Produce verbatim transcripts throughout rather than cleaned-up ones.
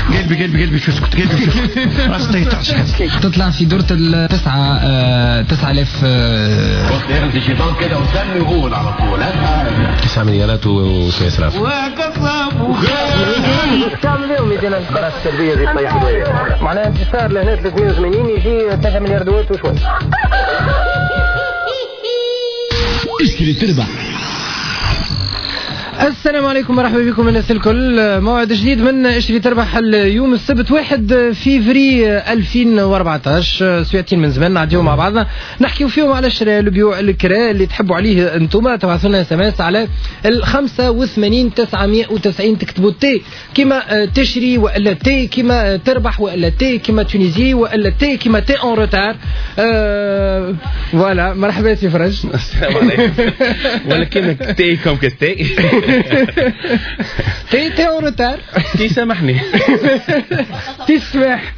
قلبي قلبي قلبي شو اسكت قلبي شو اسكت. تطلع في دورة التسعة تسعة آلاف وقت يعمل الشيطان كده وسمي يقول على طول تسعة مليارات وسيسراف تعمل لهم يجينا براس التربية زي طيح دوية معناها انتصار لهنا ثلاثمية وثمانين يجي ثلاثة مليار دوات وشوي. اشتري تربح. السلام عليكم ورحمة بكم الناس الكل. موعد جديد من اشتري تربح اليوم السبت واحد فيفري ألفين وأربعطاش. سويتين من زمان نعديو مع بعضنا نحكيو فيهم على الشراء البيوع الكراء اللي تحبوا عليه انتم. تبعثوا لنا اس ام اس على ال خمسة وثمانين تسعمية وتسعين تكتبوا تي كيما تشري ولا تي كيما تربح ولا تي كيما تونيزي ولا تي كيما تي اون روتار. أه فوالا مرحبا سي فرج. السلام عليكم. ولا كيما تي كوم كستي تي تي اون روتار. تي سامحني. تي سماح.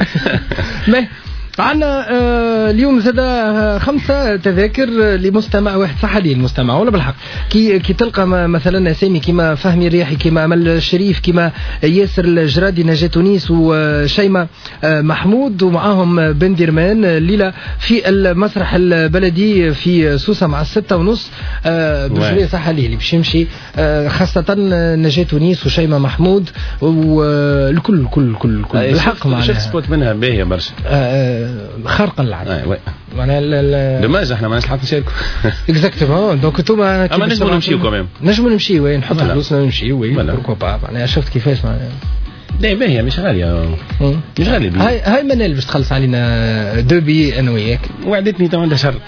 عنا آه اليوم زاد خمسة تذاكر لمستمع واحد صح لي المستمع ولا بالحق كي كي تلقى مثلا اسامي كيما فهمي الرياحي كيما امل الشريف كيما ياسر الجرادي نجاة تونس وشيماء آه محمود ومعاهم بن ديرمان الليله في المسرح البلدي في سوسه مع الستة ونص آه بجوية صح لي اللي باش يمشي آه خاصه نجاة تونس وشيماء محمود والكل الكل الكل الكل بالحق معنا. شفت سبوت منها باهيه برشا خارق العادة. ايوه معناها دماج احنا ما نلحقش نشاركوا. اكزاكتومون دونك انتوما اما نجموا نمشيو كمان. نجموا نمشيو وين نحطوا فلوسنا نمشيو وين بوركو با. معناها شفت كيفاش معناها لا باهيه مش غاليه مش غاليه بي. هاي هاي منال باش تخلص علينا دو بي انا وياك. وعدتني تو عندها شر.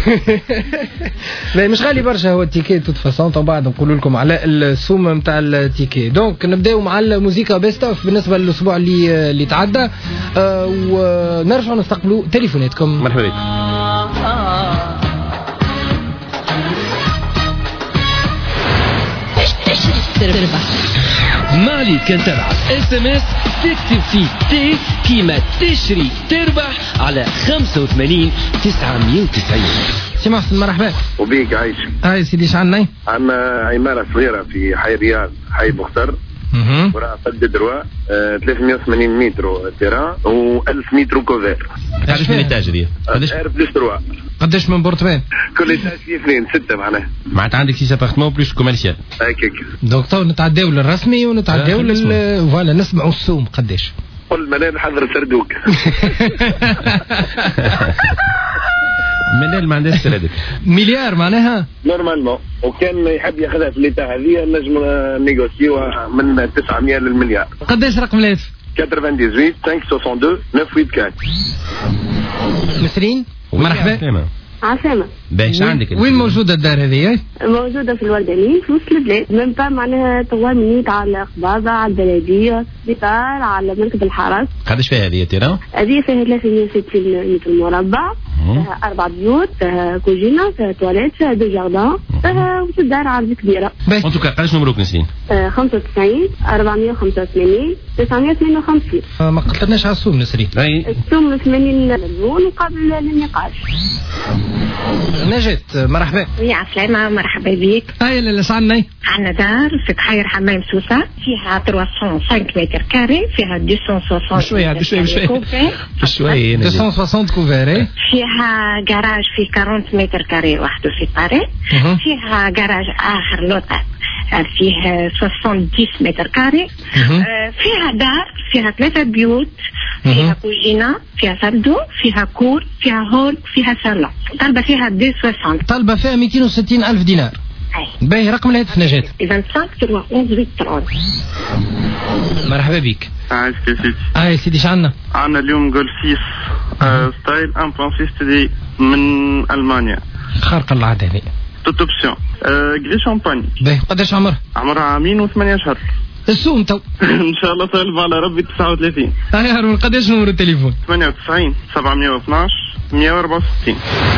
لا مش غالي برشا هو التيكي توت فاسون. تو بعد نقول لكم على السوم نتاع التيكي. دونك نبداو مع الموسيقى بيست اوف بالنسبه للاسبوع اللي اللي تعدى آه ونرجعوا نستقبلوا تليفوناتكم. مرحبا بك. مالي كان تبعث اس ام اس تكتب فيه تي كيما تشري تربح على خمسة وثمانين تسعمية وتسعين. سي محسن مرحبا. وبيك عايش. هاي سيدي شعلنا عندنا عمارة صغيرة في حي رياض حي مختار وراء قد دروا ثلاثمية وثمانين متر تيران و1000 متر كوفير. قداش من ايتاج هذه؟ قداش بلوس دروا. قداش من بورتمان؟ كل ايتاج فيه اثنين ستة معناها. معناتها عندك سيس ابارتمون بلوس كوميرسيال. هكاك. دونك تو نتعداو للرسمي ونتعداو لل فوالا نسمعوا السوم قداش. قل منال حضر سردوك. منال ما عندهاش سردك. مليار معناها؟ نورمالمون وكان يحب ياخذها في الليتا هذه نجم نيغوسيوها من تسعمية للمليار. قداش رقم الهاتف؟ ثمانية ثمانية ثمانية خمسة اثنين تسعة ثمانية أربعة. نسرين مرحبا. عسامة. باش عندك وين موجودة الدار هذه؟ موجودة في الوردانين في وسط البلاد من با معناها طوال منيت على خبابة على البلدية بطار على مركب الحرس. قداش فيها هذه تيران؟ هذه فيها ثلاثمية وستين متر مربع فيها أربع بيوت فيها كوجينة فيها تواليت فيها دو جاردان فيها وسط دار عرض كبيرة. ان توكا قداش نمروك نسرين؟ خمسة وتسعين أربعمية وخمسة وثمانين تسعمية واثنين وخمسين. ما قلتلناش على السوم نسرين. السوم ثمانين مليون قبل النقاش. نجد مرحبا. يا عسلامة مرحبا بك. هاي اللي سعنا عندنا دار في بحير حمام سوسة فيها ثلاثمية وخمسة متر كاري فيها مئتين وستين بشوية بشوية بشوية بشوية مئتين وستين كوفير. فيها جراج في أربعين متر كاري وحده في باري. فيها جراج آخر لوطة فيه ستين متر كاري. فيها دار فيها ثلاثة بيوت فيها كوجينة فيها سردو فيها كور فيها هول فيها صالة. طالبة فيها مئتين وستين. طالبة فيها مئتين وستين ألف دينار. باهي رقم الهاتف نجاة. خمسة وعشرين ثلاثة واحد ثلاثين. مرحبا بك. عايش يا سيدي. هاي سيدي شعنا. عندنا اليوم جول سيس ستايل واحد نقطة ستة دي من ألمانيا. خارق العادة هذه. توت اوبسيون. جري شامباني. باهي قداش عمرها؟ عمرها عامين وثمانية اشهر. السوم تو. ان شاء الله طالب على ربي تسعة وثلاثين. هاي هارون قداش نمر التليفون؟ ثمانية وتسعين سبعمية واثناش مئة وأربعة وستين.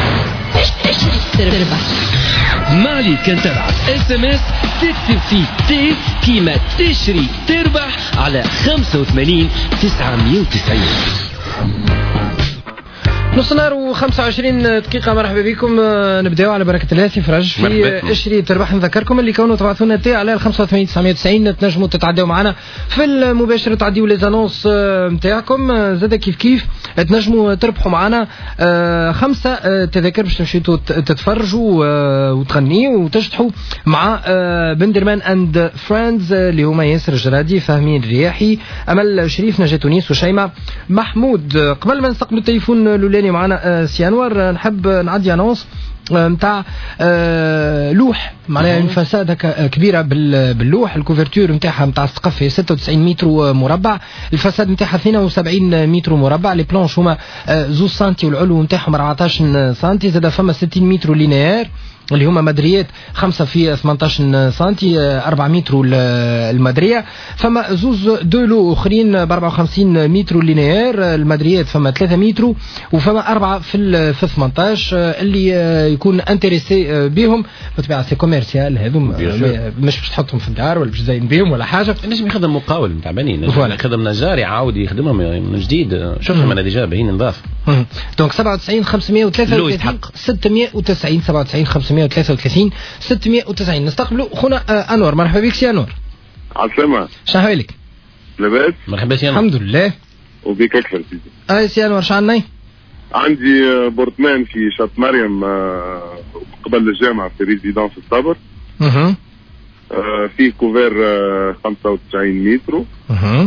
مالي كان تبعث اس ام اس تكتب فيه تي كيما تشري تربح على خمسة وثمانين تسعمية وتسعين. نص نهار وخمسة وعشرين دقيقة. مرحبا بكم. نبداو على بركة الهاتف رج في اشري تربح. نذكركم اللي كونوا تبعثوا لنا تي على خمسة وثمانين تسعمية وتسعين تنجموا تتعداو معنا في المباشر، تعديوا لي زانونس نتاعكم. زاد كيف كيف تنجموا تربحوا معنا خمسة تذاكر باش تمشيو تتفرجوا وتغنيوا وتجتحوا مع بندرمان اند فريندز اللي هما ياسر الجرادي، فهمين الرياحي، امل شريف، نجاة تونس، وشيماء محمود. قبل ما نستقبل التليفون الاولاني معنا سيانور، نحب نعدي انونس نتاع لوح معناها انفساد هكا كبيره باللوح. الكوفرتور نتاعها نتاع السقف هي ستة وتسعين متر مربع، الفساد نتاعها اثنين وسبعين متر مربع، لي بلانش هما زوج سنتي والعلو نتاعهم أربعطاش سنتي، زاد فما ستين متر لينير اللي هما مدريات خمسة في ثمانطاش سنتي، أربعة متر المدرية. فما زوز دولو اخرين ب أربعة وخمسين متر لينير، المدريات فما ثلاثة متر وفما أربعة في في ثمانطاش. اللي يكون انتريسي بهم بطبيعة سي كوميرسيال هذوم، مش باش تحطهم في الدار ولا باش تزين بهم ولا حاجة. نجم يخدم مقاول نتاع بنين، يخدم نجار يعاود يخدمهم من جديد. شوفهم انا ديجا باين نضاف. دونك سبعة وتسعين خمسمية وثلاثة وثلاثين ستمية وتسعين سبعة وتسعين خمسمية وثلاثة وثلاثين ستمية وتسعين. نستقبلوا خونا انور. مرحبا بك سي انور. عسلامة. شحوالك؟ لاباس. مرحبا سي انور. الحمد لله. وبيك اكثر سيدي. اي سي انور شعلني؟ عندي بورتمان في شط مريم قبل الجامعة في ريزيدانس الصبر. اها. في كوفير خمسة وتسعين متر. اها.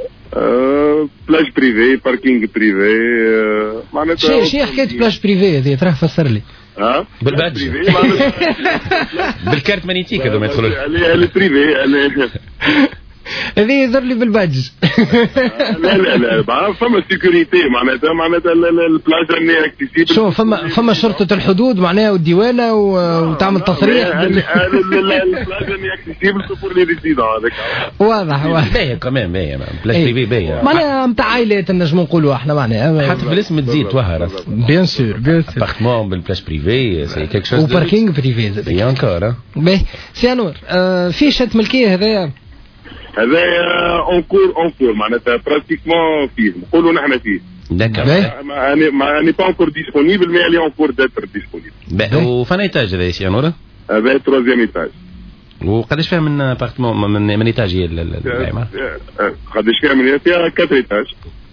بلاج بريفي، باركينج بريفي. معناتها شنو حكاية بلاج بريفي هذه؟ تراه فسر لي. ها؟ بالبادج. بالكارت مانيتيك هذوما يدخلوا. عليه البريفي هذه يزر لي بالبادج. لا لا لا فما سيكوريتي معناتها معناتها البلاج راني اكتيسيبل. شو فما فما شرطة الحدود معناها والديوانة وتعمل تصريح. لا البلاج راني اكتيسيبل بور لي ريزيدون هذاك. واضح واضح. باهي كمان باهي بلاج بريفي باهي. معناها نتاع عائلات نجمو نقولوا احنا معناها. حتى في الاسم تزيد توهر. بيان سور بيان سور. ابارتمون بالبلاج بريفي سي كيك شوز. وباركينج بريفي زاد. يا انكور. باهي سي انور، في شات ملكية هذايا؟ هذايا اونكور اونكور معناتها براتيكمون فيه نقولوا نحن فيه. داكور. ماني ماني با انكور ديسپونيبل مي الي اونكور داتر ديسپونيبل. وفين ايتاج هذا سي انور؟ هذا تروزيام ايتاج. وقداش فيها من ابارتمون من من ايتاج هي العمارة؟ قداش فيها من فيها أربعة ايتاج.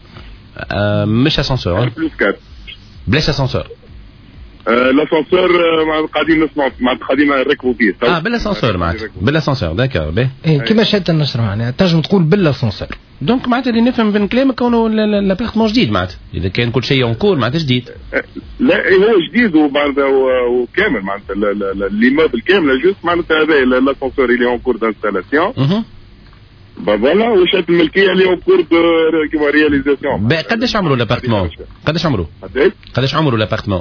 مش اسانسور. بلس أربعة. بلاش اسانسور. الاسانسور قاعدين نسمعوا معناتها قاعدين نركبوا فيه. اه بالاسانسور معناتها بالاسانسور داكور باهي. كيما شات النشر معناها تنجم تقول بالاسانسور. دونك معناتها اللي نفهم من كلامك كونه لابارتمون جديد معناتها اذا كان كل شيء اونكور معناتها جديد. لا هو جديد ومعناتها وكامل معناتها ليموبل كامل جوست معناتها هذا الاسانسور اللي اونكور دانستالاسيون. اها فوالا وشات الملكيه اللي اونكور كيما رياليزاسيون. قداش عمره الابارتمون؟ قداش عمره؟ قداش عمره الابارتمون؟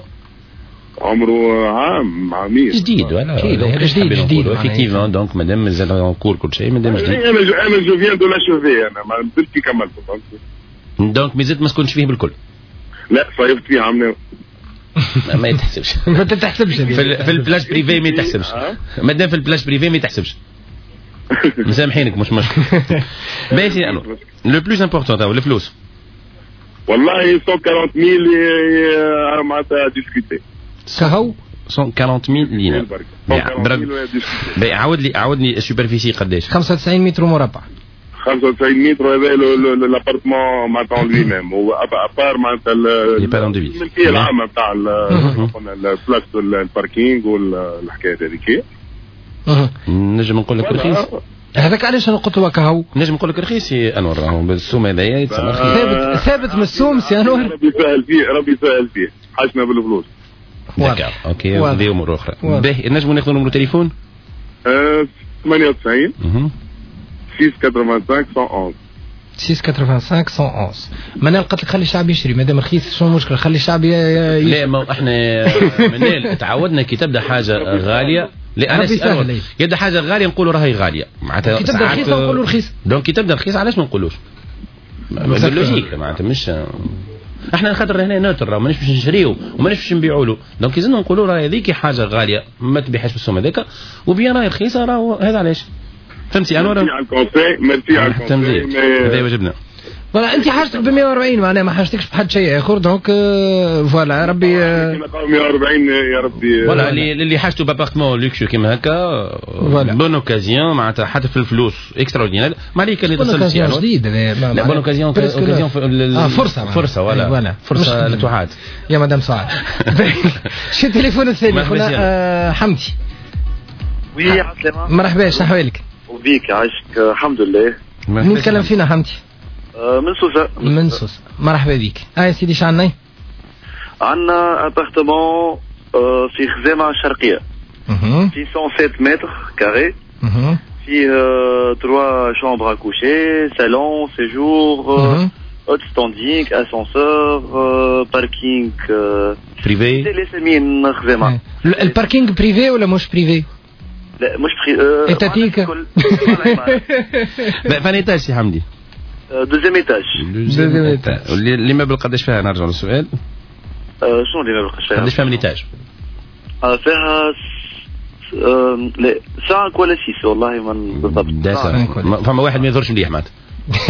عمره عام عامين جديد ولا جديد جديد جديد افيكتيفمون. دونك مادام مازال اونكور كل شيء مادام جديد. انا انا جو فيان دو لاشوفي انا ما بديتش كملته. دونك مازلت ما سكنتش فيه بالكل؟ لا صيفت فيه عام. ما يتحسبش. ما تتحسبش في في البلاج بريفي ما يتحسبش. مادام في البلاج بريفي ما يتحسبش. مسامحينك مش مشكل. باهي انا لو بلوس امبورطون تاع الفلوس والله مية وأربعين ميل معناتها ديسكوتي. كهو مية وأربعين ميل لينا. باهي عاود لي عاود لي السوبرفيسي قداش؟ خمسة وتسعين متر مربع. خمسة وتسعين متر هذا لابارتمون معناتها لوي ميم هو ابار معناتها الملكيه العامه نتاع البلاص الباركينغ والحكايه هذيك. نجم نقول لك رخيص هذاك علاش انا قلت له كهو. نجم نقول لك رخيص يا انور راهو بالسوم هذايا يتسمى رخيص. ثابت ثابت من السوم سي انور. ربي يسهل فيه ربي يسهل فيه حاجنا بالفلوس. داكور اوكي ودي امور اخرى. باهي نجموا ناخذوا نمرو تليفون؟ ثمانية وتسعين ستة خمسة خمسة ستة خمسة خمسة واحد واحد واحد. منال قلت لك خلي الشعب يشري مادام رخيص شو المشكله خلي الشعب ي... لا ما احنا منال تعودنا كي تبدا حاجه غاليه لا انا يبدا حاجه غاليه نقولوا راهي غاليه معناتها كي تبدا رخيصه نقولوا رخيص. دونك كي تبدا رخيص علاش ما نقولوش باللوجيك معناتها مش احنا خاطر هنا نوتر مانيش باش نشريو ومانيش باش نبيعوا له. دونك لازم نقولوا راهي هذيك حاجه غاليه ما تبيعهاش بالسوم هذاك وبيان راهي رخيصه راهو هذا علاش فهمتي انور. ميرسي على الكونساي ميرسي على الكونساي هذا واجبنا. ولا انت حاجتك ب مية وأربعين معناها ما حاجتكش بحد شيء اخر دونك فوالا ربي مية وأربعين يا ربي ولا اللي اللي حاجته بابارتمون لوكسو كيما هكا بون اوكازيون معناتها حتى في الفلوس اكسترا اوردينار ما عليك اللي تصل سيارة جديد لا بون اوكازيون اوكازيون اه فرصه فرصه ولا فرصه لتوحات يا مدام سعاد. شو التليفون الثاني خونا حمدي؟ وي عسلامة. مرحبا شنو احوالك؟ وبيك عايشك الحمد لله. مين نتكلم فينا حمدي؟ من سوسة. من سوسة مرحبا بك. اه يا سيدي شعنا؟ عندنا ابارتمون في خزامة الشرقية في مية وسبعة متر كاري فيه trois chambres à coucher, salon, séjour, hot standing, ascenseur, parking privé. تلسمين خزامة. الباركينج بريفي ولا مش بريفي؟ لا مش بري اتاتيك. فان ايتاج سي حمدي؟ دوزيام ايتاج. دوزيام ايتاج. ليمابل قداش فيها نرجع للسؤال؟ شنو ليمابل قداش فيها؟ قداش فيها من ايتاج؟ فيها لا سانك ولا سيس والله ما بالضبط. فما واحد ما يظهرش مليح معناتها.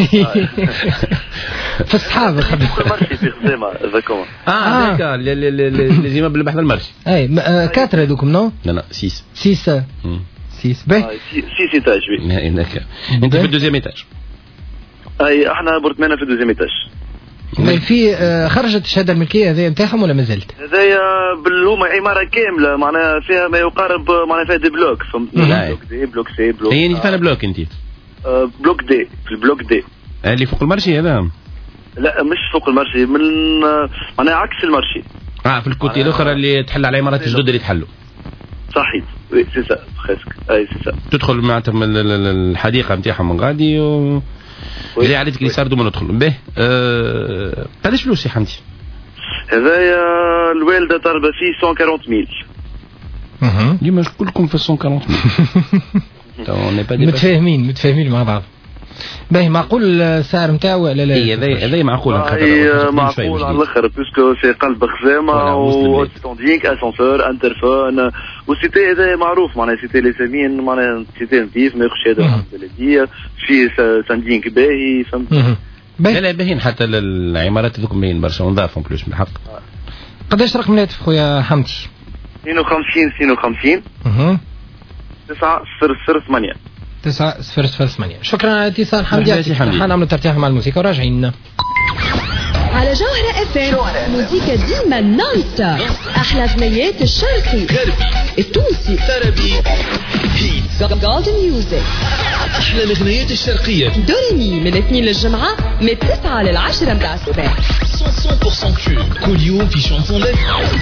في الصحاب خدم المرشي في خزامة ذاكم. اه هذاك لي زيمابل بحذا المرشي. اي كاتر هذوكم نو؟ لا لا سيس. سيس. سيس باهي. سيس ايتاج وي. انت في الدوزيام ايتاج. اي احنا برطمانة في الدوزيام ايتاج. في خرجت الشهاده الملكيه هذه نتاعهم ولا مازالت؟ هذايا بالهما عماره كامله معناها فيها ما يقارب معناها فيها دي بلوك بلوك دي بلوك سي بلوك. هي انت فين بلوك انت؟ بلوك دي في البلوك دي اللي فوق المرشي هذا؟ لا مش فوق المرشي من معناها عكس المرشي. اه في الكوتي الاخرى اللي تحل على عمارات الجدد اللي تحلوا. صحيح وي سي سا خاسك اي سي سا. تدخل معناتها من الحديقه نتاعهم من غادي و اللي عليك اللي صار دوما ندخل به. أه... قداش فلوس يا حمدي؟ هذايا الوالده طالبه فيه مية وأربعين ميل. اها ديما كلكم في مية وأربعين ميل. متفاهمين متفاهمين مع بعض. باهي معقول السعر نتاعو ولا لا؟ اي هذا هذا معقول خاطر معقول على الاخر بيسكو سي قلب خزامه وستوندينغ اسانسور انترفون وسيتي هذا معروف معناها سيتي لي سامين معناها سيتي نظيف ما يخش هذا البلديه فيه ساندينغ باهي فهمت. لا لا باهين حتى العمارات هذوك باهين برشا ونضافهم بلوس بالحق. قداش رقم الهاتف خويا حمدي؟ اثنين وخمسين اثنين وخمسين اها تسعة صفر صفر ثمانية تسعة صفر صفر ثمانية. شكرا على اتصال حمدي. حنعملوا ترتيح مع الموسيقى وراجعين على جوهرة اف ام. موسيقى ديما نون ستوب. احلى غنيات الشرقي غربي التونسي طربي هيت جولدن ميوزك. احلى الغنيات الشرقيه دوريمي من الاثنين للجمعه من التسعة للعشرة متاع الصباح. مية بالمية كوب كل يوم في شانسون لايف.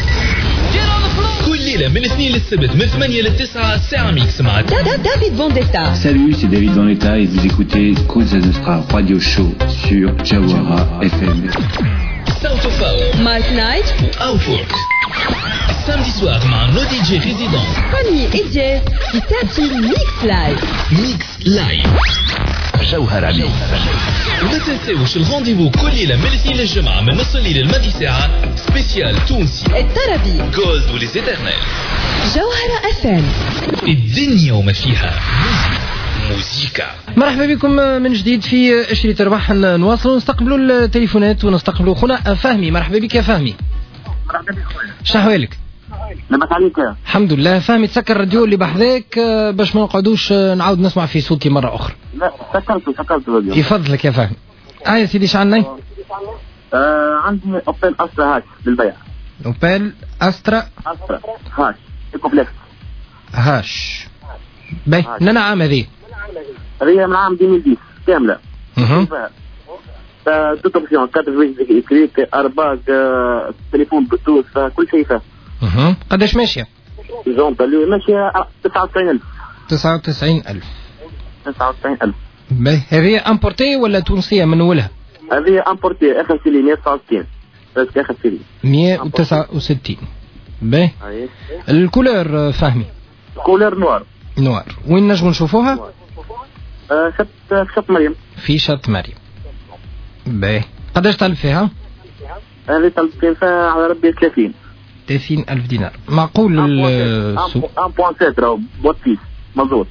كل ليله من الاثنين للسبت من ثمانية للتسعة ساعه ميكس مع دافيد فونديتا. Salut, c'est David Vendetta et vous écoutez Cosa Nostra Radio Show sur Jawara اف ام. South of Power, Mark Knight ou Outwork. Samedi soir مع nos دي جي résidents. Fanny et Jess qui t'attirent Mix Live. Mix Live. جوهرة ميكس. وما تنساوش الرانديفو كل ليلة من الاثنين للجمعة من نص الليل الماضي ساعة سبيسيال تونسي الطربي جولد وليز إترنال. جوهرة اف ام. الدنيا وما فيها موسيقى. مرحبا بكم من جديد في اشري تربح. نواصلوا نستقبلوا التليفونات ونستقبلوا خونا فهمي. مرحبا بك يا فهمي. مرحبا بك خويا. شنو احوالك؟ لاباس عليك؟ الحمد لله. فهمي تسكر الراديو اللي بحذاك باش ما نقعدوش نعاود نسمع في صوتي مره اخرى. لا سكرته سكرت الراديو. يفضلك يا فهمي. اه يا سيدي شعلني؟ آه عندي اوبيل استرا هاش للبيع. اوبيل استرا استرا هاش كومبلكس هاش. باهي من عام هذه؟ هذه من عام ألفين وعشرة كامله. اها توت اوبسيون كادر فيزيك كريك ارباك تليفون بلوتوث كل شيء فيه. اها قداش ماشيه؟ جونتا اللي ماشيه تسعة وتسعين ألف. تسعة وتسعين ألف. تسعة وتسعين ألف. باهي هذه امبورتي ولا تونسيه من اولها؟ هذه امبورتي اخر سيلي مية وتسعة وستين بس اخر سيلي مية وتسعة وستين. باهي الكولور فهمي؟ الكولور نوار. نوار. وين نجموا نشوفوها؟ آه شط شط مريم. في شط مريم. باهي قداش طلب فيها؟ هذه طلب فيها على ربي ثلاثين. ثلاثين ألف دينار. معقول السوق؟ واحد فاصلة سبعة راهو بوتيس مضبوط.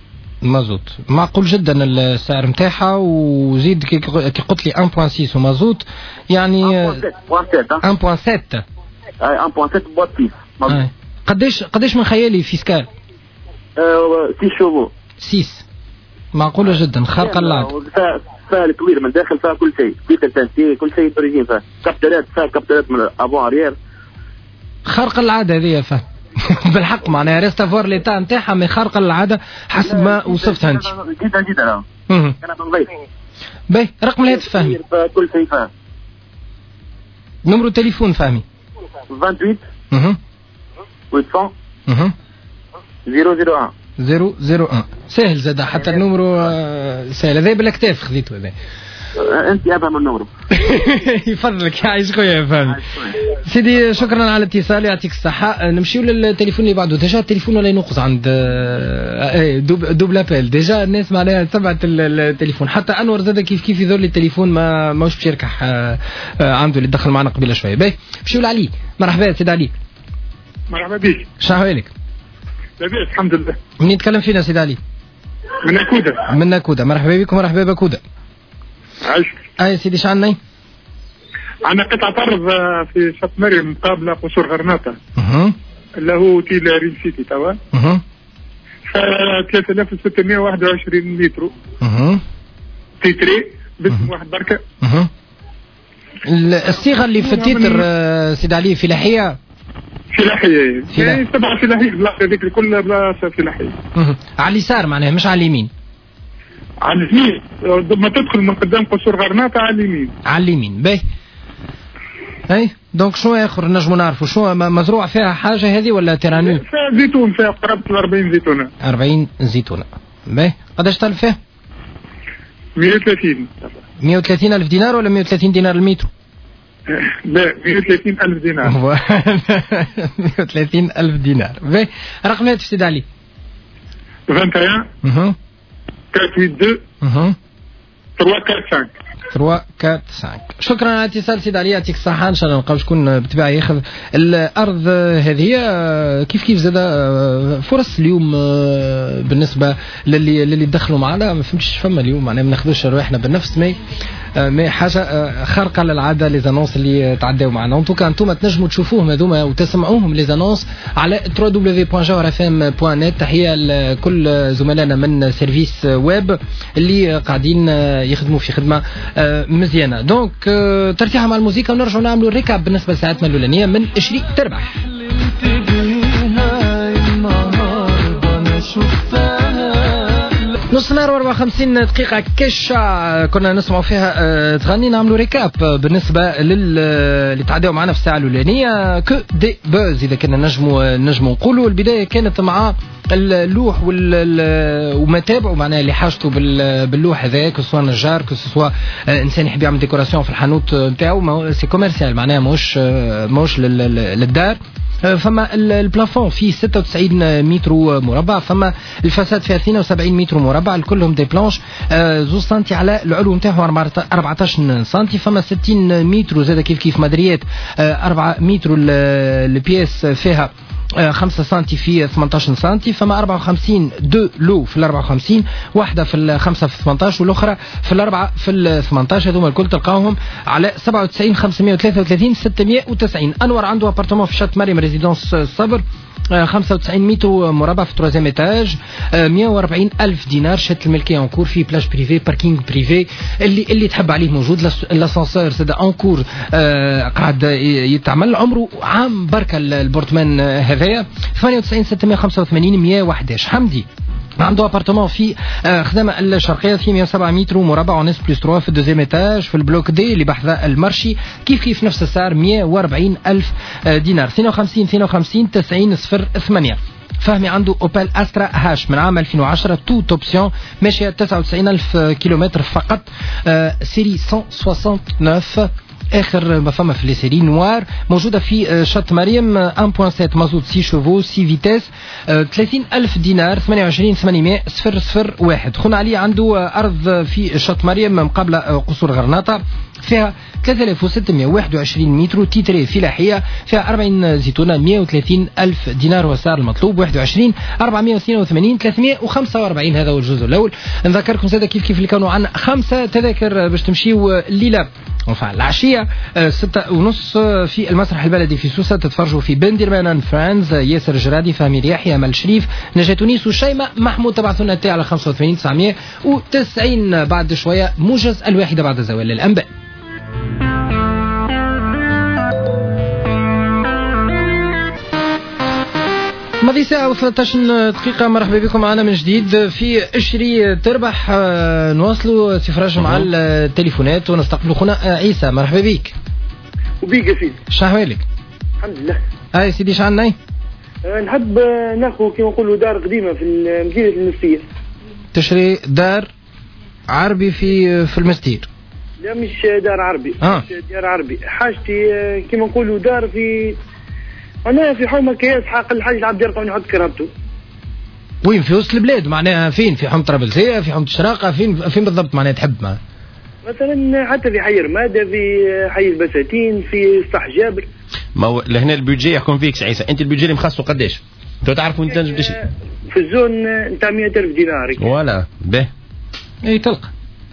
مازوت معقول جدا السعر نتاعها، وزيد كي قلت لي واحد فاصلة ستة ومازوت يعني واحد فاصلة سبعة واحد فاصلة سبعة واحد فاصلة سبعة بوات ستة. قداش قداش من خيالي فيسكال؟ ستة شوفو ستة. معقولة جدا خارقة للعادة. فيها الكوير من داخل، فيها كل شيء، فيها التنسيق كل شيء توريجين، فيها كابتلات، فيها كابتلات من ابو اريير. خارقة للعادة هذه فهم بالحق معناها ريستافور ليتا نتاعها من خارقة للعادة حسب ما وصفتها انت. جدا جدا. اها انا بنضيف. باهي رقم الهاتف فهمي. كل شيء فيها. نمرو تليفون فهمي. ثمانية وثمانين اها ثمانمائة اها صفر صفر واحد. زيرو زيرو واحد سهل زاد حتى النمرو سهل. هذا بالاكتاف خذيته هذا. انت ابها من النمرو. يفضلك يعيش خويا يا فهمي. سيدي شكرا على الاتصال يعطيك الصحة. نمشيو للتليفون اللي بعده. ديجا التليفون ولا ينقص عند دوب دوبل ابل. ديجا الناس معناها سمعت التليفون. حتى انور زاد كيف كيف يذور لي التليفون ما ماهوش باش يركح عنده اللي دخل معنا قبيله شويه. باهي نمشيو لعلي. مرحبا سيدي علي. مرحبا بك. شنو احوالك؟ لاباس الحمد لله. منين تكلم فينا سيدي علي؟ من نكودة. من نكودة. مرحبا بكم. مرحبا بكودة. عايشك. اي سيدي شعلنا؟ عندنا قطعة أرض في شط مريم مقابلة قصور غرناطة. اها. اللي هو اوتيل رين سيتي توا. اها. ثلاثة آلاف وستمائة وواحد وعشرين متر. اها. تيتري باسم واحد بركة. اها. الصيغة اللي في التيتر سيدي علي فلاحية؟ فلاحية. فلاحية. سبعة فلاحية بلاصة هذيك كل بلاصة فلاحية. اها. على اليسار معناها مش على اليمين. على اليمين لما تدخل من قدام قصور غرناطة على اليمين. على اليمين. باهي. اي دونك شنو اخر نجمو نعرفوا شنو مزروع فيها حاجة هذه ولا تيرانو؟ فيها زيتون، فيها قرابة أربعين زيتونة. أربعين زيتونة. باهي قداش تلف فيها؟ مئة وثلاثين. مئة وثلاثين ألف دينار ولا مئة وثلاثين دينار المتر؟ لا مئة وثلاثين ألف دينار. مئة وثلاثين ألف دينار. باهي رقم الهاتف سيدي علي. واحد وواحد. اها. أربعة ثمانية اثنين. اها. ثلاثة أربعة خمسة. ثلاثة أربعة خمسة. شكرا على الاتصال سيدي علي يعطيك الصحة. ان شاء الله نلقاو شكون بتباع ياخذ الارض هذه. كيف كيف زاد فرص اليوم بالنسبة للي للي دخلوا معنا. ما فهمتش فما اليوم معناها ما ناخذوش رواحنا بالنفس مي مي حاجه خارقه للعاده لي زانونس اللي تعداو معنا. ان توكا انتم تنجموا تشوفوهم هذوما وتسمعوهم لي زانونس على دبليو دبليو بوان جوهر اف ام بوان نت. تحيه لكل زملائنا من سيرفيس ويب اللي قاعدين يخدموا في خدمه مزيانه. دونك ترتيحه مع الموسيقى ونرجعوا نعملوا ريكاب بالنسبه لساعتنا الاولانيه من اشري تربح. نص نهار وأربعة وخمسين دقيقة كشة كنا نسمعوا فيها تغني. نعملوا ريكاب بالنسبة للي تعداو معنا في الساعة الأولانية. كو دي بوز إذا كنا نجموا نجموا نقولوا. البداية كانت مع اللوح وما تابعوا معناها اللي حاجته باللوح هذا كسوا نجار كسوا انسان يحب يعمل ديكوراسيون في الحانوت نتاعو. سي كوميرسيال معناها ماهوش ماهوش للدار. فما البلافون فيه ستة وتسعين متر مربع. فما الفساد فيها اثنين وسبعين متر مربع. كلهم دي بلانش زوج سنتي على العلو نتاعهم أربعطاش سنتي. فما ستين متر زاد كيف كيف مدريات أربعة متر البياس فيها خمسة سنتي في ثمانية عشر سنتي. فما أربعة وخمسين دو لو في الأربعة وخمسين. واحدة في الخمسة في ثمانية عشر والأخرى في الأربعة في الثمانية عشر. هذوما الكل تلقاهم على سبعة وتسعين خمسمائة وثلاثة وثلاثين ستمائة وتسعين. أنور عنده أبارتمون في شط مريم ريزيدونس الصبر خمسة وتسعين متر مربع في تروزيام ايتاج. مئة وأربعين ألف دينار. شهادة الملكية انكور في بلاج بريفي باركينغ بريفي اللي اللي تحب عليه موجود. لاسانسور سيدا انكور قاعد يتعمل. عمره عام بركة البورتمان هذايا. ثمانية وتسعين ستمائة وخمسة وثمانين مئة وأحد عشر. حمدي عنده ابارتمون في خدامة الشرقية في مئة وسبعة متر مربع ونص بلس ثلاثة في الدوزيام ايتاج في البلوك دي اللي بحذا المرشي. كيف كيف نفس السعر مئة وأربعين ألف دينار. اثنين وخمسين اثنين وخمسين تسعين صفر ثمانية. فهمي عنده اوبل استرا هاش من عام ألفين وعشرة توت اوبسيون ماشية تسعة وتسعين ألف كيلومتر فقط. سيري مئة وتسعة وستين اخر ما فما في لي سيري نوار. موجوده في شط مريم واحد فاصلة سبعة مازوت ستة شوفو ستة فيتاس. ثلاثين ألف دينار. ثمانية وعشرين ثمانمائة صفر صفر واحد. خونا علي عنده ارض في شط مريم مقابله قصور غرناطه فيها ثلاثة آلاف وستمائة وواحد وعشرين متر تيتري فلاحية، فيها أربعين زيتونة مئة وثلاثين ألف دينار وسعر المطلوب واحد وعشرين أربعمائة واثنين وثمانين ثلاثمائة وخمسة وأربعين. هذا هو الجزء الأول. نذكركم سادة كيف كيف اللي كانوا عن خمسة تذاكر باش تمشيو الليلة العشية ستة ونص في المسرح البلدي في سوسة، تتفرجوا في بن ديرمان فرانز، ياسر جرادي، فهمي رياحي، أمل شريف، نجاة تونس وشيماء محمود. تبعثونا تاع على خمسة وثمانين تسعمائة وتسعين. بعد شوية موجز الواحدة بعد زوال الأنباء. ماضي ساعة وثلاثة عشر دقيقة. مرحبا بكم معنا من جديد في اشري تربح. نواصلوا سفراج مع التليفونات ونستقبل خونا عيسى. مرحبا بك. وبيك يا سيدي. شحوالك؟ الحمد لله. هاي سيدي شعلنا؟ نحب ناخذ كما نقولوا دار قديمة في مدينة المستير. تشري دار عربي في في المستير؟ لا مش دار عربي. آه. مش دار عربي، حاجتي كما نقولوا دار في أنا في حومة كياس حق الحاج العبد يرقم يحط كرامته. وين في وسط البلاد معناها؟ فين؟ في حومة طرابلسية، في حومة الشراقة، فين فين بالضبط معناها تحب معها؟ مثلا حتى في حي رمادة، في حي البساتين، في صح جابر. ما هو لهنا البيجي يحكم فيك عيسى. انت البيجي اللي مخصصه قداش؟ انتوا تعرفوا انت تنجم تشري في الزون نتاع مئة ألف دينار ولا به اي تلقى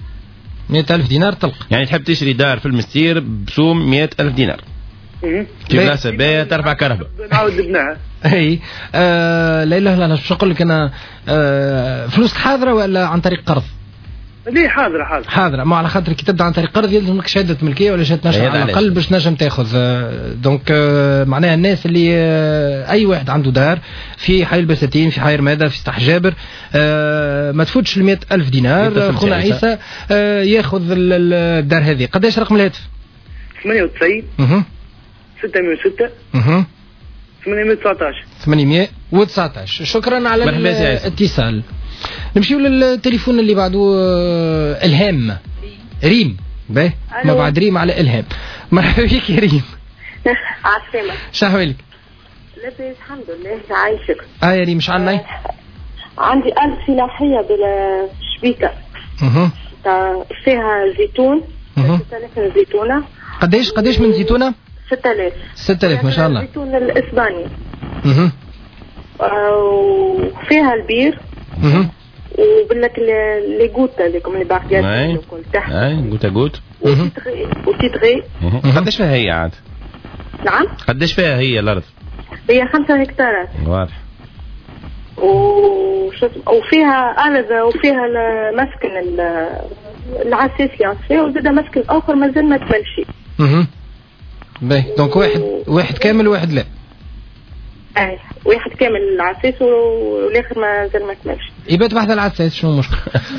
مئة ألف دينار تلقى. يعني تحب تشري دار في المستير بسوم مئة ألف دينار في بلاصه باهيه ترفع كهرباء. نعاود لبناها. اي آه لا اله الا الله. باش نقول لك انا آه فلوسك حاضره ولا عن طريق قرض؟ ليه حاضره حاضره حاضره. ما على خاطر كي تبدا عن طريق قرض يلزم لك شهاده ملكيه ولا شهاده نشر على الاقل باش تنجم تاخذ. آه دونك آه معناها الناس اللي آه اي واحد عنده دار في حي البساتين، في حي رماده، في سطح جابر، آه ما تفوتش ال مئة ألف دينار. خونا عيسى آه ياخذ الدار هذه. قداش رقم الهاتف؟ ثمانية وتسعين اها ستمائة وستة اها ثمانمائة وتسعطاش ثمانمائة وتسعطاش. شكرا على الاتصال. نمشيو للتليفون اللي بعده. الهام ريم. باهي ما بعد ريم على الهام. مرحبا بك يا ريم. عالسلامة. شحوالك؟ لاباس الحمد لله. عايشك. اه يا ريم مش عندنا؟ آه. عندي أرض فلاحية بلا شبيكة. اها فيها زيتون. اها ستة آلاف زيتونة. قداش قداش من زيتونة؟ ستة آلاف. ستة آلاف ما شاء الله. الزيتون الإسباني. اها وفيها البير. اها وبالك لي غوتا ليكم اللي باقيات الكل تحت. اي غوتا غوت. وتيتغي وتيتغي. قداش فيها هي عاد؟ نعم. قداش فيها هي الأرض؟ هي خمسة هكتارات. واضح. وش وفيها أرض وفيها مسكن العساس يعصيه وزاد مسكن آخر مازال ما تملشي. اها باهي. دونك واحد واحد كامل وواحد لا. اي واحد كامل العساس والاخر ما زال ما كملش. يبات واحد العساس شنو المشكل؟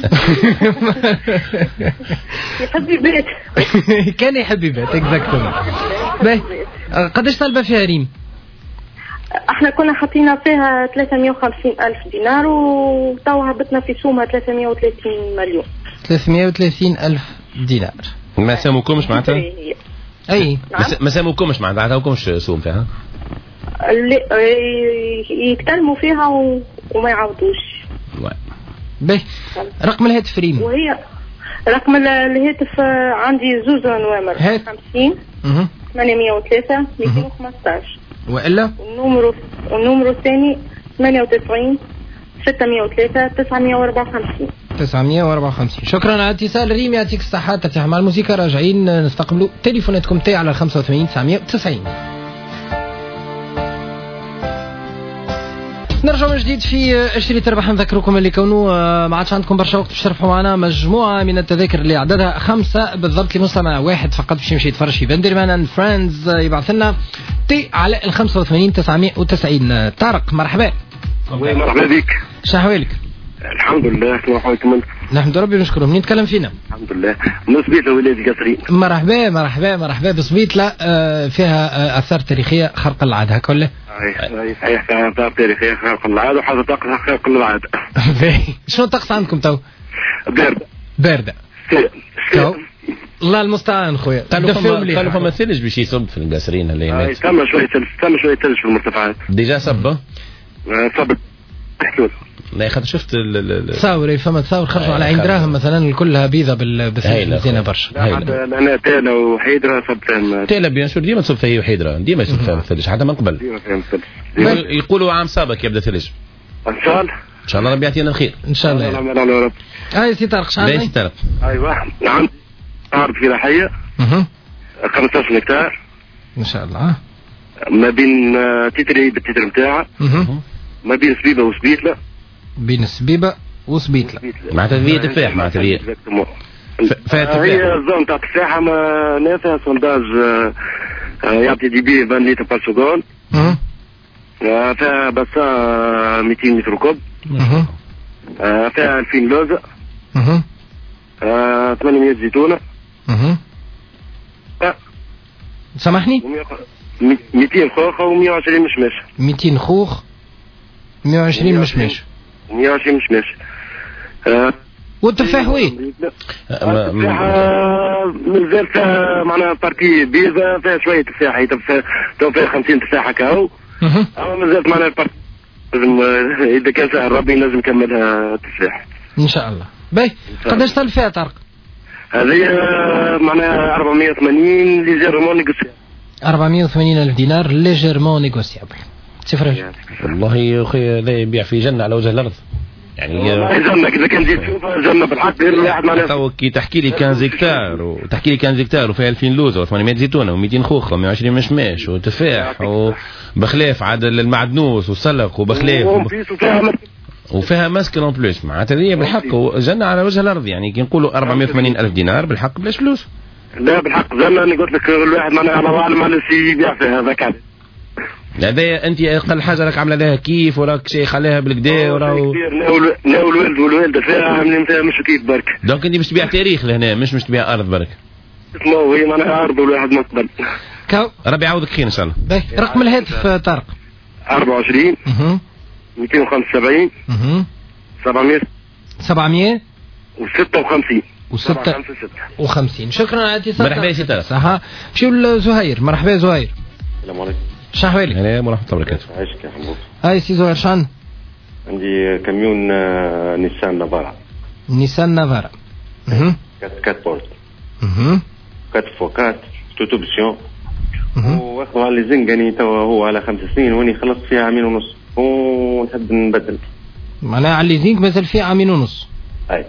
يحب يبات. كان يحب يبات اكزاكتومون. باهي قداش طالبه فيها ريم؟ احنا كنا حاطينا فيها ثلاثمائة وخمسين ألف دينار وتوا هبطنا في سومها ثلاثمائة وثلاثين مليون. ثلاثمائة وثلاثين ألف دينار. ما ساموكمش معناتها؟ اي ما ساموكمش معناتها ما عطاوكمش سوم فيها؟ اللي يتكلموا فيها وما يعوضوش. باهي رقم الهاتف ريم. وهي رقم الهاتف عندي زوج نوامر خمسين ثمانمائة وثلاثة مئتين وخمسطاش. والا النمرو النمرو الثاني ثمانية وتسعين ستمائة وثلاثة تسعمائة وأربعة وخمسين. تسعمائة وأربعة وخمسين. شكرا على اتصال ريم. يعطيك الصحة. ترتاح مع الموسيقى. راجعين نستقبلوا تليفوناتكم تاعي على خمسة وثمانين تسعمائة وتسعين. نرجع من جديد في اشتري تربح. نذكركم اللي كونوا ما عادش عندكم برشا وقت باش تربحوا معنا مجموعه من التذاكر اللي عددها خمسه بالضبط لمستمع واحد فقط باش يمشي يتفرج في بندرمان فريندز. يبعث لنا تي على ال خمسة وثمانين تسعمائة وتسعين. طارق مرحبا. مرحبا بك. شحوالك؟ الحمد لله. شنو حالكم انت؟ نحمد ربي ونشكره. منين نتكلم فينا؟ الحمد لله. من سبيطلة ولاية القصرين. مرحبا مرحبا مرحبا بسبيطلة. فيها اثار تاريخيه خارقه للعاده هكا ولا؟ اي صحيح فيها اثار تاريخيه خارقه للعاده وحاجه طقس خارقه للعاده. شنو الطقس عندكم تو؟ بارده. بارده. تو الله المستعان خويا. قالوا فما قالوا فما ثلج باش يصب في القصرين هالأيامات. ثم شويه ثلج ثم شويه ثلج في المرتفعات. ديجا صب؟ صب. لا خاطر شفت تصاور فما تصاور خرجوا على عين دراهم مثلا كلها بيضه بالثلج زينه برشا. انا تالا وحيدره صبت تالا بيان سور ديما تصب فيها وحيدره ديما يصب فيها الثلج حتى من قبل. يقولوا عام سابق يبدا ثلج. ان شاء الله ان شاء الله ربي يعطينا الخير ان شاء الله. يا رب. هاي سي طارق شحال؟ سي طارق. ايوه نعم عارف في لاحيه. اها خمسة عشر هكتار ان شاء الله. ما بين تيتري بالتيتر نتاعها. ما بين سبيبه وسبيتله. بين سبيبه وسبيتله معناتها ذي تفاح معناتها ذي فيها تفاح. هي الزون تاع التفاحه ما نافع سونداج يعطي دي بي عشرين لتر بار سكوند. فيها بسا مئتين متر كوب. فيها ألفين لوزه. ثمانمئة زيتونه. سامحني مئتين خوخه و مئة وعشرين مشمش. مئتين خوخ مئة وعشرين مشمش. مئة وعشرين مشمش. أه والتفاح وين؟ التفاح مازال فيها معناها بارتي بيضة فيها شوية تفاح هي تو فيها خمسين تفاحة كاو. أما مازالت معناها البارتي إذا كان سهل ربي لازم نكملها تفاح. إن شاء الله. باهي قداش طلب فيها طارق؟ هذه معناها أربعمئة وثمانين ليجيرمون نيغوسيابل. أربعمئة وثمانين ألف دينار ليجيرمون نيغوسيابل. صفر. والله يا أخي لا يبيع في جنة على وجه الأرض. يعني جنة إذا كان جيت تشوفها جنة بالحق غير الواحد معناها. تو كي تحكي لي كان هكتار وتحكي لي كان هكتار وفيها ألفين لوزة وثمانمئة زيتونة ومئتين خوخة ومئة وعشرين مشماش وتفاح وبخلاف عاد المعدنوس وسلق وبخلاف وفيها ماسك اون بلوس معناتها هي بالحق جنة على وجه الأرض. يعني كي نقولوا أربعمئة وثمانين ألف دينار بالحق بلاش فلوس. لا بالحق جنة أنا قلت لك الواحد معناها الله أعلم على شيء يبيع فيها هذاك. هذا انت اقل حاجه راك عامله لها كيف وراك شيء خليها بالكدا وراو لا الولد والوالده فيها عاملين فيها مش كيف برك. دونك انت باش تبيع تاريخ لهنا مش مش تبيع ارض برك. اسمه هي معناها ارض والواحد مقبل. كاو ربي يعوضك خير ان شاء الله. باهي رقم الهاتف طارق. أربعة وعشرين اها مئتين وخمسة وسبعين اها سبعمئة سبعمئة وستة وخمسين وستة وخمسين. شكرا على الاتصال. مرحبا يا سي طارق. صح نمشيو لزهير. مرحبا زهير. السلام عليكم. شحوالك؟ السلام ورحمة الله وبركاته. عايشك يا حمود. هاي سي زهير شان؟ عندي كاميون نيسان نافارا. نيسان نافارا. اها. كات كات بورت. اها. كات فوكات توت اوبسيون. واخذوا على ليزينغ يعني توا هو على خمس سنين واني خلصت فيها عامين ونص ونحب نبدل. معناها على ليزينغ مازال فيه عامين ونص. اي.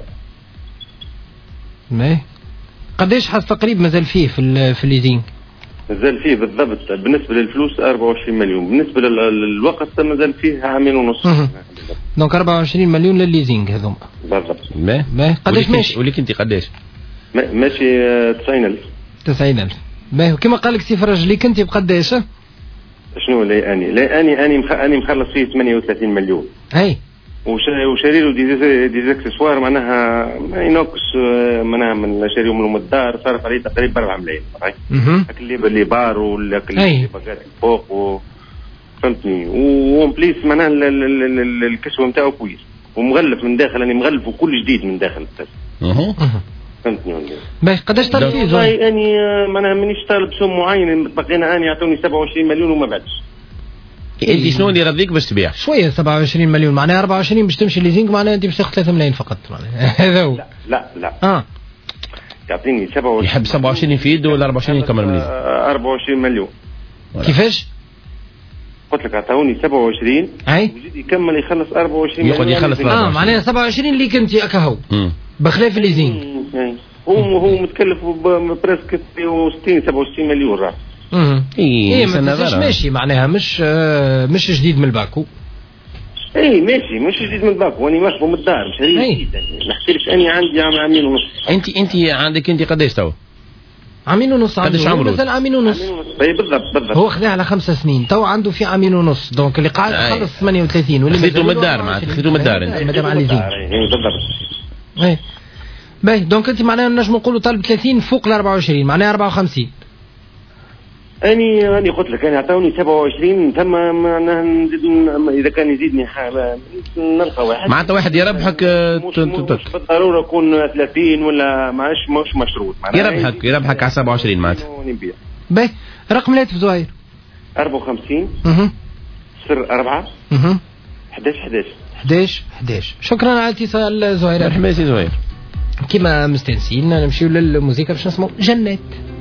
ما قداش حاس تقريبا مازال فيه في في الليزينغ؟ مازال فيه بالضبط بالنسبة للفلوس أربعة وعشرين مليون. بالنسبة للوقت مازال فيه عامين ونص. دونك أربعة وعشرين مليون للليزينغ هذوما. بالضبط. ما ما قداش ماشي؟ وليك انت قداش؟ ماشي تسعين ألف. تسعين ألف. باهي وكما قال لك سي فرج ليك انت بقداش؟ شنو لا اني لا اني اني مخ... اني مخلص فيه ثمانية وثلاثين مليون. اي. وشاري له دي ديزاكسسوار معناها ما ينقص معناها من شاريهم من الدار صرف عليه تقريبا أربعة ملايين. اها. اللي اللي بار ولا اللي باقات فوق و فهمتني وون بليس معناها الكسوه نتاعو كويس ومغلف من داخل يعني مغلف وكل جديد من داخل التاس. اها. فهمتني ولا باهي قداش طالب فيه والله يعني معناها مانيش طالب سوم معين بقينا اني يعطوني سبعة وعشرين مليون وما بعدش. انت شنو اللي يرضيك باش تبيع؟ شويه سبعة وعشرين مليون معناها أربعة وعشرين باش تمشي ليزينغ معناها انت باش تاخذ ثلاثة ملايين فقط معناها هذا هو. لا لا لا اه يعطيني سبعة وعشرين. يحب سبعة وعشرين في يده ولا أربعة وعشرين يكمل من يده؟ أربعة وعشرين مليون. كيفاش؟ قلت لك عطاوني سبعة وعشرين اي وزيد يكمل يخلص أربعة وعشرين يقعد يخلص اه معناها سبعة وعشرين ليك انت اكا هو بخلاف الليزينغ. هو هو متكلف بريسك ستة وستين سبعة وستين مليون راح. اها اي مش ماشي معناها مش آه مش جديد من الباكو. اي ماشي مش جديد من الباكو واني ماخذه من الدار مش جديد. نحكي لك اني عندي عام عامين ونص. انت انت عندك انت قداش تو؟ عامين ونص. قداش عمره؟ مثلا عامين ونص. اي بالضبط بالضبط. هو خذاه على خمس سنين تو عنده في عامين ونص دونك اللي قاعد خلص ثمانية وثلاثين واللي خذيته من الدار معناتها خذيته من الدار انت. مادام على ليزينغ. اي بالضبط. اي باهي دونك انت معناها نجم نقولوا طالب ثلاثين فوق ال أربعة وعشرين معناها أربعة وخمسين. اني اني قلت لك انا عطاوني سبعة وعشرين ثم معناها نزيد اذا كان يزيدني حاجه نلقى واحد معناتها واحد يربحك مش, مش بالضروره يكون ثلاثين ولا معلش مش مشروط يربحك يربحك على سبعة وعشرين معناتها. باهي رقم الهاتف زهير. أربعة وخمسين اها صفر أربعة اها أحد عشر أحد عشر إحدى عشر إحدى عشر. شكرا على الاتصال زهير. مرحبا سي زهير. كيما مستانسين نمشيو للموسيقى باش نسمعوا جنات.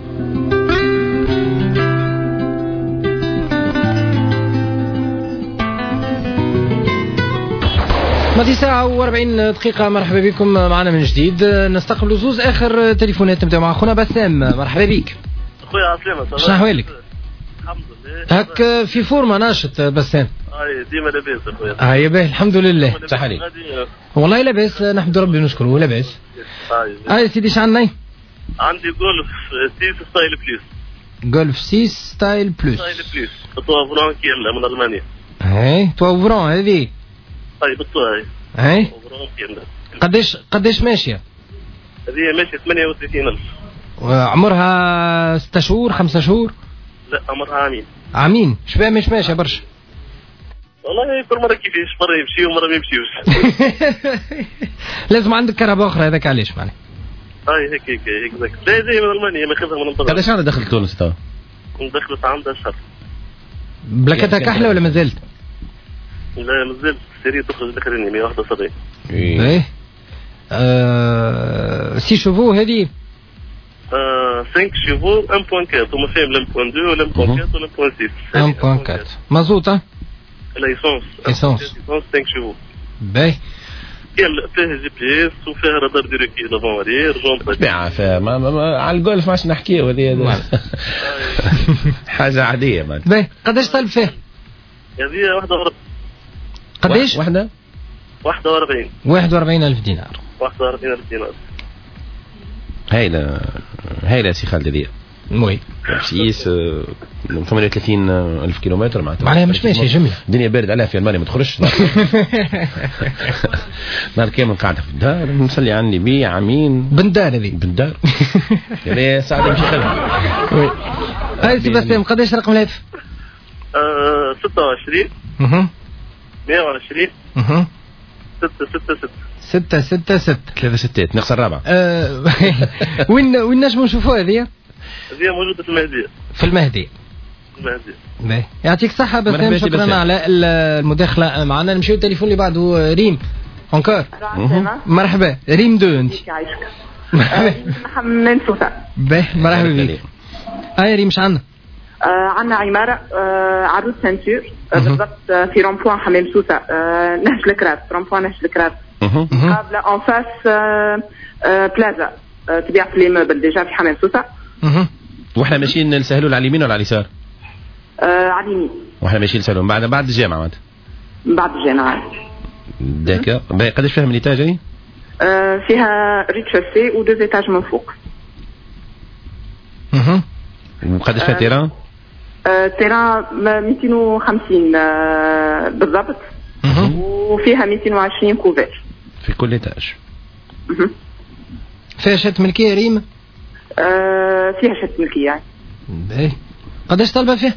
ماضي ساعة وأربعين دقيقة. مرحبا بكم معنا من جديد. نستقبل زوز آخر تليفونات نبداو مع أخونا بسام. مرحبا بك. خويا عسلامة. شنو أحوالك؟ الحمد لله. هك في فورمة ناشط بسام. أي ديما لاباس خويا. هاي باهي الحمد لله. صح عليك. والله لاباس نحمد ربي ونشكره لاباس. هاي سيدي شعندنا؟ عندي جولف ستة ستايل بليس. جولف ستة ستايل بلس. ستايل بليس. طوافران كيلا من ألمانيا. هاي طوافران هذه. طيب بالطوى هاي. قديش قديش ماشية؟ هذه ماشية ثمانية وثلاثين ألف. وعمرها ستة شهور خمسة شهور؟ لا عمرها عامين. عامين. شباب مش ماشية برشا. والله كل مرة كيفاش، مرة يمشي ومرة ما يمشيوش. لازم عندك كهرباء أخرى هذاك علاش معناها. هاي هيك هيك هيك ذاك. لا زي من ألمانيا ماخذها من البلد. قداش عندها دخلت تونس توا؟ دخلت عندها شهر. بلاكتها كحلة ولا مازالت؟ لا مازالت السيري تخرج الاخراني مية وواحد وسبعين. ايه آه... سي شوفو هذه آه... خمسة شوفو واحد فاصلة أربعة وما فاهم لا واحد فاصلة اثنين ولا واحد فاصلة أربعة ولا ستة. واحد فاصلة أربعة مازوطة. الايسونس ايسونس خمسة شوفو. باهي. فيها جي بي اس وفيها رادار ديريكي لافون اريير جونط. طبيعة فيها ما ما ما على الجولف ماش نحكيو هذه حاجة عادية. باهي. قداش طالب فيها؟ هذه واحدة وأربعين. قديش؟ واحدة؟ واحد وأربعين. واحد وأربعين ألف دينار. واحد وأربعين ألف دينار. هايلة هايلة سي خالد هذيا. وي. سيس ثمانية وثلاثين ألف كيلومتر معناتها. معناها مش ماشية جملة. الدنيا بارد عليها في ألمانيا ما تخرجش. نهار كامل قاعدة في الدار نصلي عندي بي عامين. بندار هذي. بندار. يعني ساعة يمشي خلها. وي. هاي سي بسام قداش رقم الهاتف؟ آه ستة وعشرين. اها. مية وعشرين. اها. ستة ستة ستة. ستة ستة ستة. ثلاثة ستات نقص الرابعة. وين وين نجموا نشوفوها هذه؟ هذه موجودة في المهدية. في المهدية. المهدية. باهي. يعطيك الصحة بسام. شكرا على المداخلة معنا. نمشيو التليفون اللي بعده. ريم. أنكار. مرحبا. ريم دو أنت. مرحبا. محمد سوسة. باهي مرحبا بك. هاي ريم شعنا؟ آه عندنا عمارة آه عروض سنتور آه بالضبط آه في رامبوان حمام سوسة آه نهج الكراب رامبوان نهج الكراب قابلة أون فاس آه آه بلازا آه تبيع في ليموبل ديجا في حمام سوسة. واحنا ماشيين نسهلوا على اليمين ولا على اليسار؟ آه على اليمين. واحنا ماشيين نسهلوا بعد بعد الجامعة معناتها. بعد الجامعة. داكا. باهي قداش فيها من ايتاج هي؟ آه فيها ريتشوسي ودوز ايتاج من فوق. اها. وقداش فيها تيران؟ آه تيران مئتين وخمسين آه بالضبط. وفيها مئتين وعشرين كوفير. في كل ايتاج. اها. فيها شهادة ملكية ريم؟ آه فيها شهادة ملكية يعني. باهي. قداش طالبة فيها؟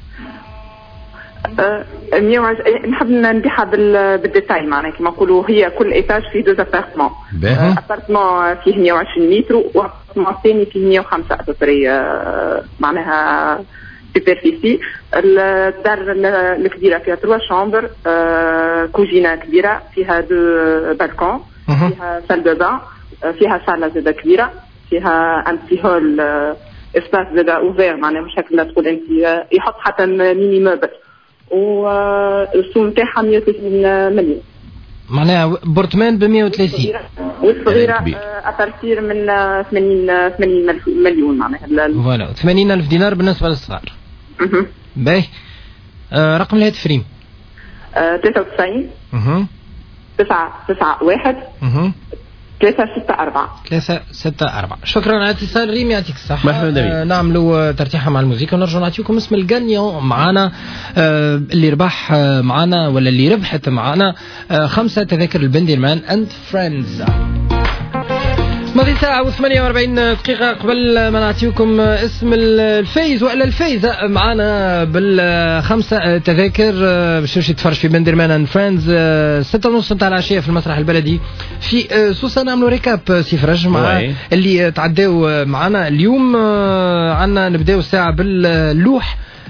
آه مية وعش... نحب نبيعها بال... بالديتاي معناها كما نقولوا هي كل ايتاج فيه دوز ابارتمون. باهي. ابارتمون فيه مية وعشرين متر وابارتمون ثاني فيه مية وخمسة ابري آه معناها سوبرفيسي. الدار الكبيرة فيها تروا شامبر آه كوجينة كبيرة فيها دو بالكون فيها سال دو بان فيها صالة زادة كبيرة فيها ان بتي هول اسباس زادة اوفير معناها مش هكذا تقول انت يحط حتى ميني موبل والسوم نتاعها مية وثلاثين مليون معناها بورتمان ب مية وثلاثين والصغيرة أبارتير من ثمانين ثمانين مليون معناها فوالا ثمانين ألف دينار بالنسبة للصغار. باهي. آه رقم الهاتف ريم؟ ثلاثة وتسعين تسعة تسعة واحد ثلاثة ستة أربعة. ثلاثة ستة أربعة. شكرا على اتصال ريم يعطيك الصحة. آه نعملوا ترتيحة مع الموسيقى ونرجع نعطيكم اسم الجانيون معنا آه اللي ربح آه معنا ولا اللي ربحت معنا آه خمسة تذاكر البندرمان اند فريندز. ماضي ساعة وثمانية وأربعين دقيقة قبل ما نعطيكم اسم الفايز وإلا الفايزة معنا بالخمسة تذاكر باش تمشي تتفرج في بندرمان اند فريندز ستة ونص نتاع العشية في المسرح البلدي في سوسة. نعملوا ريكاب سي فرج مع اللي تعداو معنا اليوم. عنا نبداو الساعة باللوح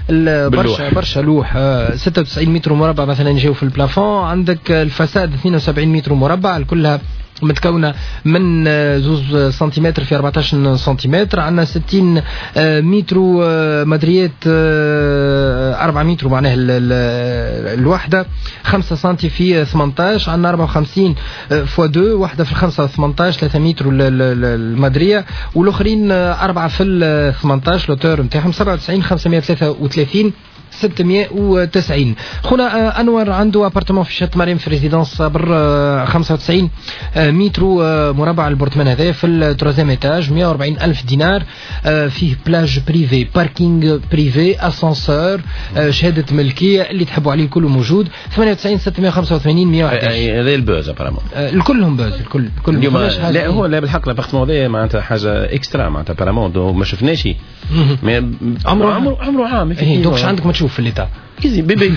برشا برشا لوح. ستة وتسعين متر مربع مثلا يجيو في البلافون. عندك الفساد اثنين وسبعين متر مربع كلها متكونة من زوز سنتيمتر في أربعتاش سنتيمتر. عندنا ستين متر مدريات أربعة متر معناها الوحدة خمسة سنتي في ثمانتاش. عندنا أربعة وخمسين فوا دو واحدة في الخمسة ثمانتاش ثلاثة متر المدرية والأخرين أربعة في الثمانتاش لوتور متاعهم سبعة وتسعين خمسمائة وثلاثة وثلاثين ستمائة وتسعين. خونا أنور عنده أبارتمان في شط مريم في ريزيدانس صابر خمسة وتسعين متر مربع البرتمان هذا في التروزيام إيتاج مائة وأربعين ألف دينار. فيه بلاج بريفي باركينغ بريفي أسانسور شهادة ملكية اللي تحبوا عليه كله موجود. ثمانية وتسعين ستمائة وخمسة وثمانين مائة وأحد عشر. هذا البوز أبارتمون الكلهم بوز الكل كل لا هو لا بالحق الأبارتمون هذا معناتها حاجة إكسترا معناتها أبارتمون ما شفناش عمره عمره عمره عام. دوكش عندك ما تشوف في الليتا كيزي بيبي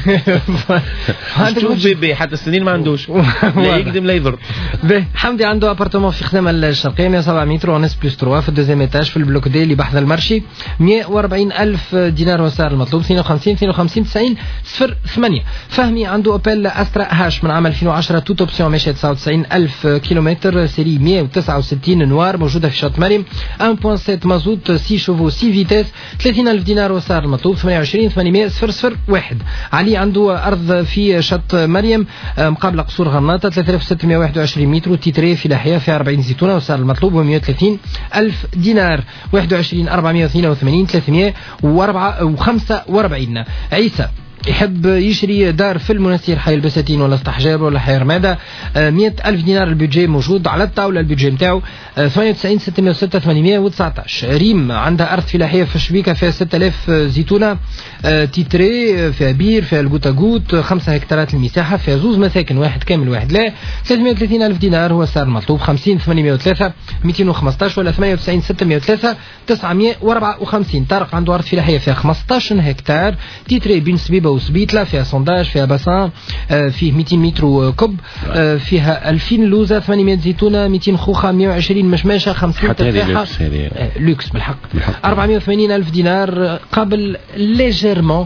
عندك بيبي حتى السنين ما عندوش لا يقدم لا يضر. باهي حمدي عنده ابارتمون في خدمه الشرقيه مائة وسبعة متر ونص بلس ثلاثة في الدوزيام ايتاج في البلوك دي اللي بحث المرشي مائة وأربعين ألف دينار وسعر المطلوب اثنين وخمسين اثنين وخمسين تسعين صفر ثمانية. فهمي عنده اوبيل استرا هاش من عام ألفين وعشرة توت اوبسيون ماشيه تسعة وتسعين ألف كيلومتر سيري مائة وتسعة وستين نوار موجوده في شط مريم واحد فاصلة سبعة مازوت ستة شوفو ستة فيتاس ثلاثين ألف دينار وسعر المطلوب ثمانية وعشرين ثمانمائة صفر صفر واحد. علي عنده أرض في شط مريم مقابل قصور غرناطة ثلاثة آلاف وستمائة وواحد وعشرين متر تيتري في لاحية في أربعين زيتونة وسعر المطلوب مائة وثلاثين ألف دينار واحد وعشرين أربعمائة واثنين وثمانين ثلاثمائة وخمسة وأربعين. عيسى يحب يشري دار في المنستير حي البساتين ولا استحجاب ولا حي رمادة مئة ألف دينار البيدجي موجود على الطاولة البيدجي نتاعو ثمانية وتسعين ستمائة وستة ثمانمائة وتسعة عشر. ريم عندها أرض فلاحية في الشبيكة فيها ستة آلاف زيتونة تيتري فيها بير فيها الجوتا جوت خمسة هكتارات المساحة فيها زوز مساكن واحد كامل واحد لا ثلاثمائة وثلاثين ألف دينار هو السعر المطلوب خمسين ثمانمائة وثلاثة مئتين وخمسطاش ولا ثمانية وتسعين ستمائة وثلاثة تسعمائة وأربعة وخمسين. طارق عنده أرض فلاحية فيها خمسطاش هكتار تيتري بين سبيبة وسبيتلا فيها صنداج فيها باسان فيه مئتين متر كب فيها ألفين لوزة ثمانمائة زيتونة مئتين خوخة مائة وعشرين مشماشة خمسين تفاحة لوكس بالحق أربعمائة وثمانين ألف دينار قبل ليجيرمون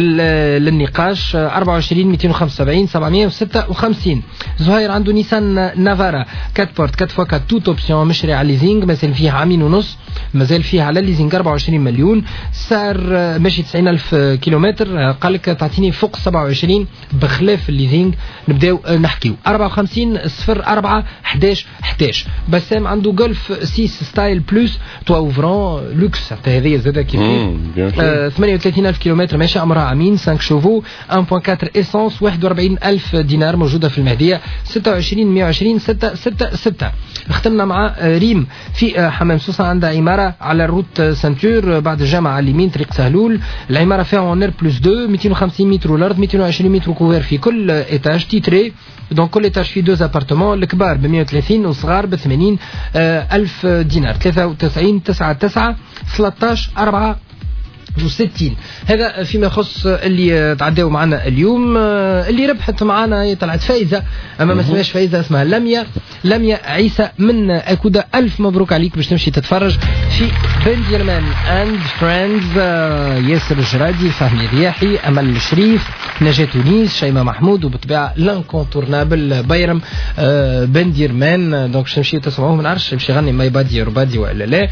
للنقاش أربعة وعشرين مئتين وخمسة وسبعين سبعمائة وستة وخمسين. زهير عنده نيسان نافارا أربعة بورت أربعة فوا أربعة توت اوبسيون مشري على ليزينغ مازال فيها عامين ونص مازال فيها على ليزينغ أربعة وعشرين مليون سعر ماشي تسعين ألف كيلومتر قالك تعطيني فوق سبعة وعشرين بخلاف الليزينغ نبداو نحكيو أربعة وخمسين صفر أربعة أحداش أحداش. بسام عنده جولف ستة ستايل بلس توا اوفرون لوكس حتى هذه زاده كيف ثمانية وثلاثين ألف كيلومتر ماشي عمرها عامين خمسة شوفو واحد فاصلة أربعة اسانس واحد وأربعين ألف دينار موجوده في المهديه ستة وعشرين مائة وعشرين ستة ستة ستة. ختمنا مع ريم في حمام سوسه عندها عماره على الروت سانتور بعد الجامعه على اليمين طريق سهلول. العماره فيها اونر بلس اثنين مئتين وخمسين متر والارض مئتين وعشرين متر كوفير في كل ايتاج تيتري دونك كل ايتاج فيه دوز ابارتمون الكبار ب مائة وثلاثين والصغار ب ثمانين ألف دينار ثلاثة وتسعين تسعة تسعة ثلاثة عشر أربعة وستين. هذا فيما يخص اللي تعداوا معنا اليوم. اللي ربحت معنا هي طلعت فايزه اما ما اسمهاش فايزه اسمها لميا لميا عيسى من اكودا. الف مبروك عليك باش تمشي تتفرج في بنديرمان اند فريندز. ياسر الجرادي فهمي رياحي امل الشريف نجاة تونيس شيماء محمود وبالطبيعه لانكونتورنابل بيرم بنديرمان. دونك باش تمشي تسمعوه ما نعرفش باش يغني ماي بادي ربادي ولا لا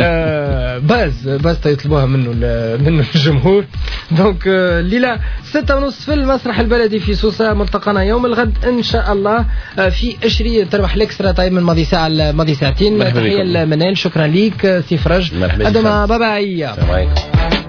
باز باز يطلبوها منه من الجمهور. دونك الليله ستة ونص في المسرح البلدي في سوسة. ملتقانا يوم الغد ان شاء الله في اشري تربح الاكسترا طيب من ماضي ساعه ماضي ساعتين. تحيه لمنال شكرا ليك سي فرج ادم باي باي.